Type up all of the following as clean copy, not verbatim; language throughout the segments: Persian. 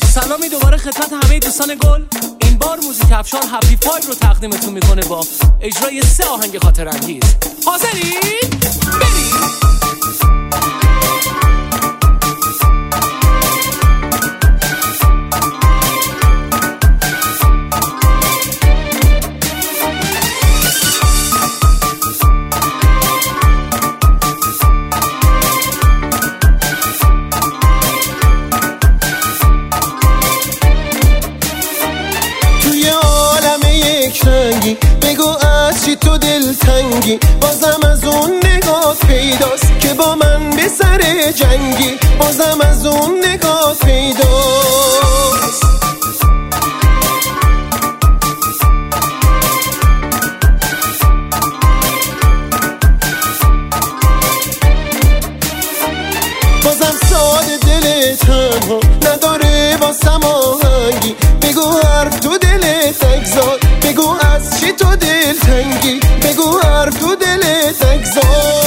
سلامی دوباره خدمت همه دوستان گل. این بار موزیک افشان هپی 5 رو تقدیمتون میکنه با اجرای 3 آهنگ خاطر انگیز. حاضرین؟ بریم. بگو از چی تو دل تنگی، بازم از اون نگاه پیداست که با من به سر جنگی، بازم از اون نگاه پیداست. بازم ساده دل تنها نداره واسم آهنگی، بگو حرف تو دلت نگذار، بگو از چی تو دل تنگی، بگو حرف تو دلت نگذار.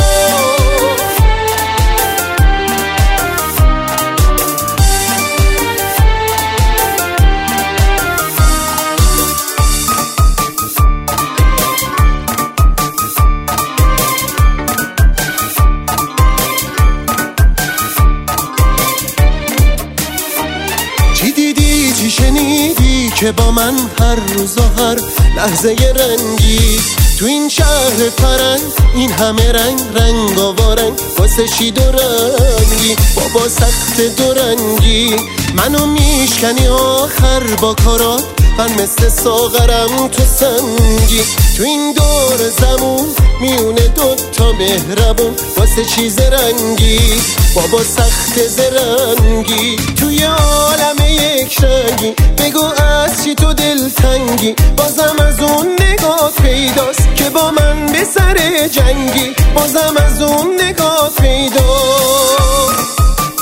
چی دیدی چی شنیدی که با من هر روز و هر لحظه رنگی، تو این شهر فرنگ این همه رنگ رنگ آوارنگ، واسه چی دو رنگی بابا سخت دو رنگی، منو میشکنی آخر با کارات، من مثل ساغرم تو سنگی، تو این دور زمون میونه دوتا مهربون، واسه چیز رنگی بابا سخت زرنگی، توی عالم یک رنگی، بگو از چی تو دل تنگی، بازم از اون نگاه پیداست که با من به سر جنگی، بازم از اون نگاه پیداست.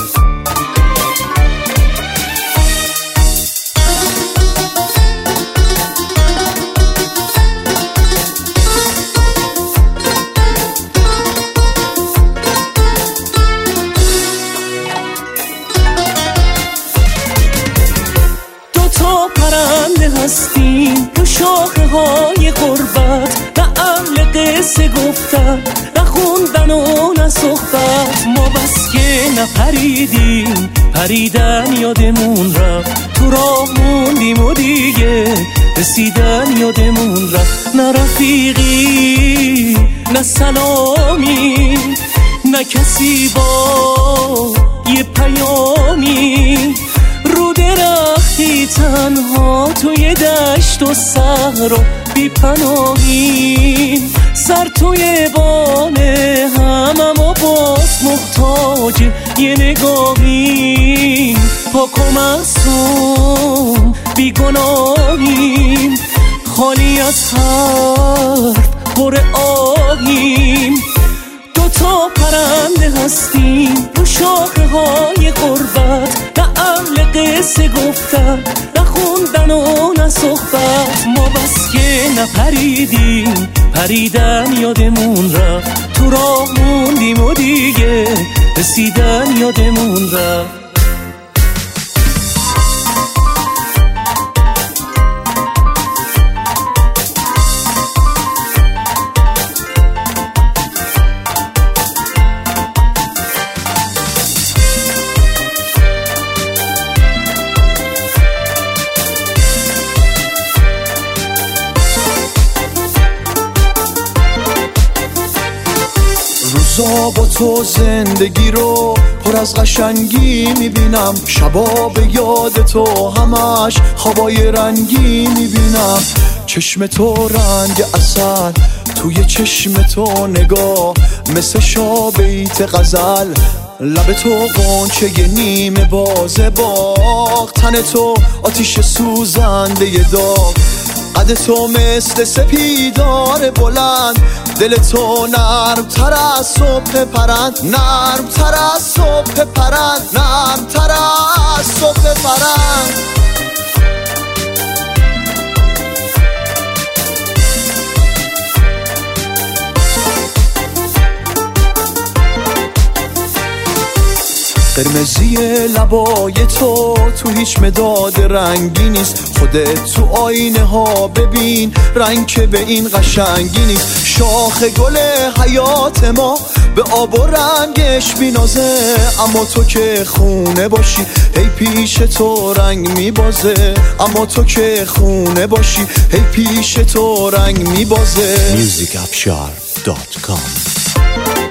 هستیم تو شاخه های غربت، نه اهل قصه گفتن نه خوندن و نه صحبت، ما بس که نپریدیم پریدن یادمون رفت، تو راه موندیم و دیگه رسیدن یادمون رفت، نه رفیقی نه سلامی نه کسی با یه پیامی، رو درختی تنها توی دشت و صحرا بی پناهیم، سر توی بانه همم و باز محتاج یه نگاهیم، پاک و معصوم بی گناهیم، خالی از حرف پر آهیم، دوتا پرنده هستیم رو شاخه های غربت، نه اهل قصه گفتن نه خوندن و نه صحبت، ما بس که نپریدیم پریدن یادمون رفت، تو راه موندیم و دیگه رسیدن یادمون رفت. روزا با تو زندگی رو پر از قشنگی میبینم، شبا به یاد تو همش خوابای رنگی میبینم، چشم تو رنگ عسل توی چشم تو نگاه مثل شابیت غزل، لب تو غنچه نیمه بازه باغ، تن تو آتیش سوزنده داغ، قد تو مثل سپیدار بلند، دل تو نرم تر از صبح پرند، نرم تر از صبح پرند، نرم تر از صبح پرند. قرمزی لبای تو هیچ مداد رنگی نیست. خودت تو آینه ها ببین رنگ که به این قشنگی نیست. شاخ گل حیات ما به آب و رنگش بینازه، اما تو که خونه باشی هی پیش تو رنگ میبازه. اما تو که خونه باشی هی پیش تو رنگ میبازه. musicafshar.com